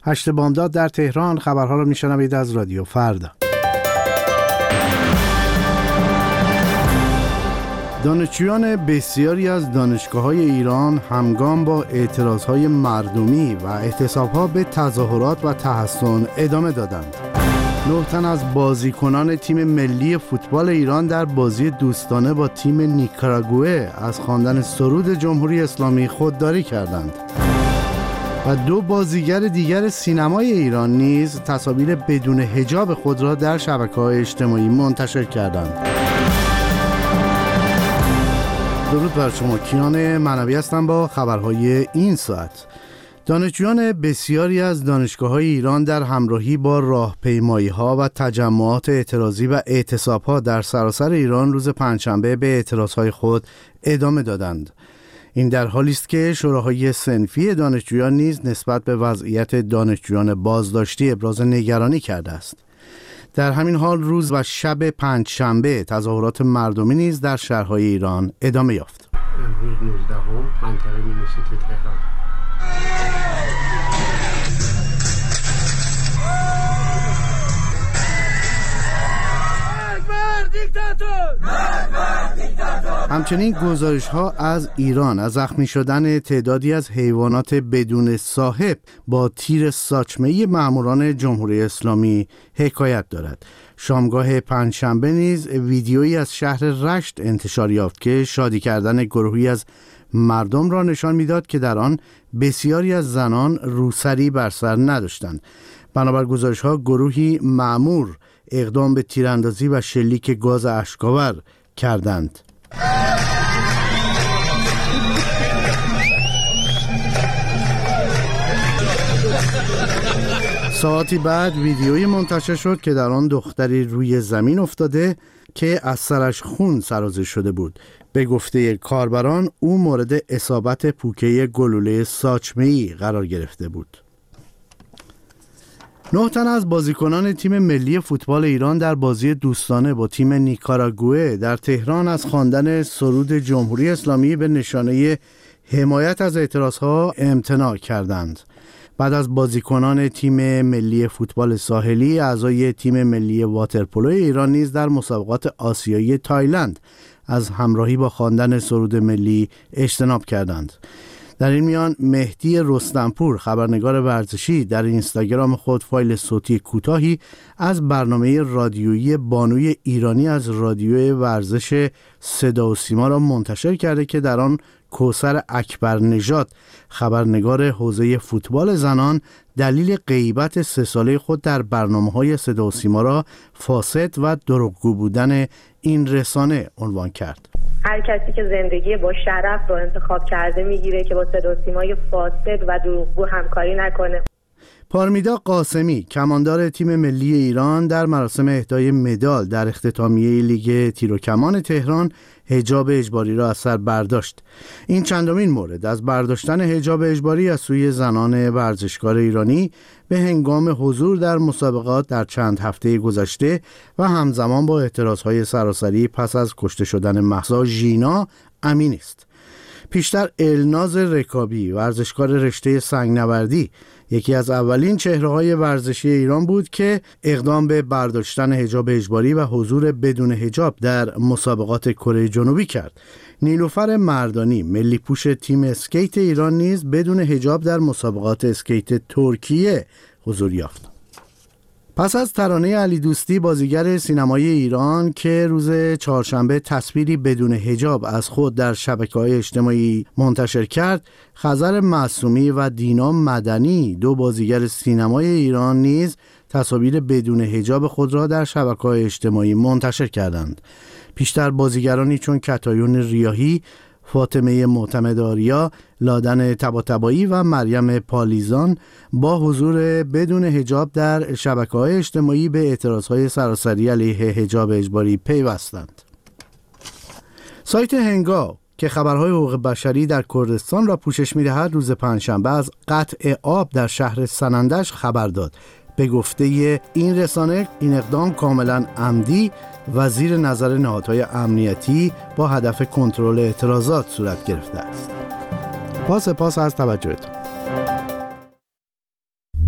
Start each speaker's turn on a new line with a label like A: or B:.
A: 8 بامداد در تهران. خبرها را میشنوید از رادیو فردا. دانشجویان بسیاری از دانشگاه‌های ایران همگام با اعتراضهای مردمی و اعتصاب‌ها به تظاهرات و تحصن ادامه دادند. 9 تن از بازیکنان تیم ملی فوتبال ایران در بازی دوستانه با تیم نیکاراگوئه از خواندن سرود جمهوری اسلامی خودداری کردند. و 2 بازیگر دیگر سینمای ایران نیز تصاویر بدون حجاب خود را در شبکه‌های اجتماعی منتشر کردند. درود بر شما، کیان معنوی هستم با خبرهای این ساعت. دانشجویان بسیاری از دانشگاه‌های ایران در همراهی با راهپیمایی‌ها و تجمعات اعتراضی و اعتصاب‌ها در سراسر ایران روز پنجشنبه به اعتراضهای خود ادامه دادند. این در حالی است که شوراهای صنفی دانشجویان نیز نسبت به وضعیت دانشجویان بازداشتی ابراز نگرانی کرده است. در همین حال روز و شب پنجشنبه تظاهرات مردمی نیز در شهرهای ایران ادامه یافت.
B: امروز 19 منطقه یونیورسیتی تهران.
A: همچنین گزارش‌ها از ایران از زخمی شدن تعدادی از حیوانات بدون صاحب با تیر ساچمه‌ای ماموران جمهوری اسلامی حکایت دارد. شامگاه پنجشنبه نیز ویدیویی از شهر رشت انتشار یافت که شادی کردن گروهی از مردم را نشان می‌داد که در آن بسیاری از زنان روسری بر سر نداشتند. بنابر گزارش‌ها گروهی مأمور اقدام به تیراندازی و شلیک گاز اشک‌آور کردند. ساعتی بعد ویدیویی منتشر شد که در آن دختری روی زمین افتاده که از سرش خون سرازیر شده بود. به گفته کاربران او مورد اصابت پوکه گلوله ساچمه‌ای قرار گرفته بود. 9 تن از بازیکنان تیم ملی فوتبال ایران در بازی دوستانه با تیم نیکاراگوئه در تهران از خواندن سرود جمهوری اسلامی به نشانه حمایت از اعتراضها امتناع کردند. بعد از بازیکنان تیم ملی فوتبال ساحلی، اعضای تیم ملی واترپولو ایران نیز در مسابقات آسیایی تایلند از همراهی با خواندن سرود ملی اجتناب کردند. در این میان مهدی رستمپور، خبرنگار ورزشی، در اینستاگرام خود فایل صوتی کوتاهی از برنامه رادیویی بانوی ایرانی از رادیو ورزش صدا و سیما را منتشر کرده که در آن کوثر اکبرنژاد، خبرنگار حوزه فوتبال زنان، دلیل غیبت 3 ساله خود در برنامه‌های صدا و سیما را فاسد و دروغگو بودن این رسانه عنوان کرد.
C: هر کسی که زندگی با شرف رو انتخاب کرده میگیره که با صدا و سیمای فاسد و دروغگو همکاری نکنه.
A: پارمیدا قاسمی، کماندار تیم ملی ایران، در مراسم اهدای مدال در اختتامیه لیگ تیر و کمان تهران حجاب اجباری را از سر برداشت. این چندمین مورد از برداشتن حجاب اجباری از سوی زنان ورزشکار ایرانی به هنگام حضور در مسابقات در چند هفته گذشته و همزمان با اعتراضهای سراسری پس از کشته شدن مهسا ژینا امین است. پیشتر الناز رکابی، ورزشکار رشته سنگنوردی، یکی از اولین چهره‌های ورزشی ایران بود که اقدام به برداشتن حجاب اجباری و حضور بدون حجاب در مسابقات کره جنوبی کرد. نیلوفر مردانی، ملی پوش تیم اسکیت ایران، نیز بدون حجاب در مسابقات اسکیت ترکیه حضور یافت. پس از ترانه علی دوستی، بازیگر سینمایی ایران که روز چهارشنبه تصویری بدون حجاب از خود در شبکه‌های اجتماعی منتشر کرد، خضر معصومی و دینا مدنی، 2 بازیگر سینمای ایران، نیز تصاویر بدون حجاب خود را در شبکه‌های اجتماعی منتشر کردند. پیشتر بازیگرانی چون کتایون ریاحی، فاطمه معتمدآریا، لادن طباطبایی و مریم پالیزان با حضور بدون حجاب در شبکه‌های اجتماعی به اعتراضهای سراسری علیه حجاب اجباری پیوستند. سایت هنگاو که خبرهای حقوق بشری در کردستان را پوشش می‌دهد، روز پنجشنبه از قطع آب در شهر سنندج خبر داد. به گفته این رسانه، این اقدام کاملا عمدی و زیر نظر نهادهای امنیتی با هدف کنترل اعتراضات صورت گرفته است. سپاس از توجهتان.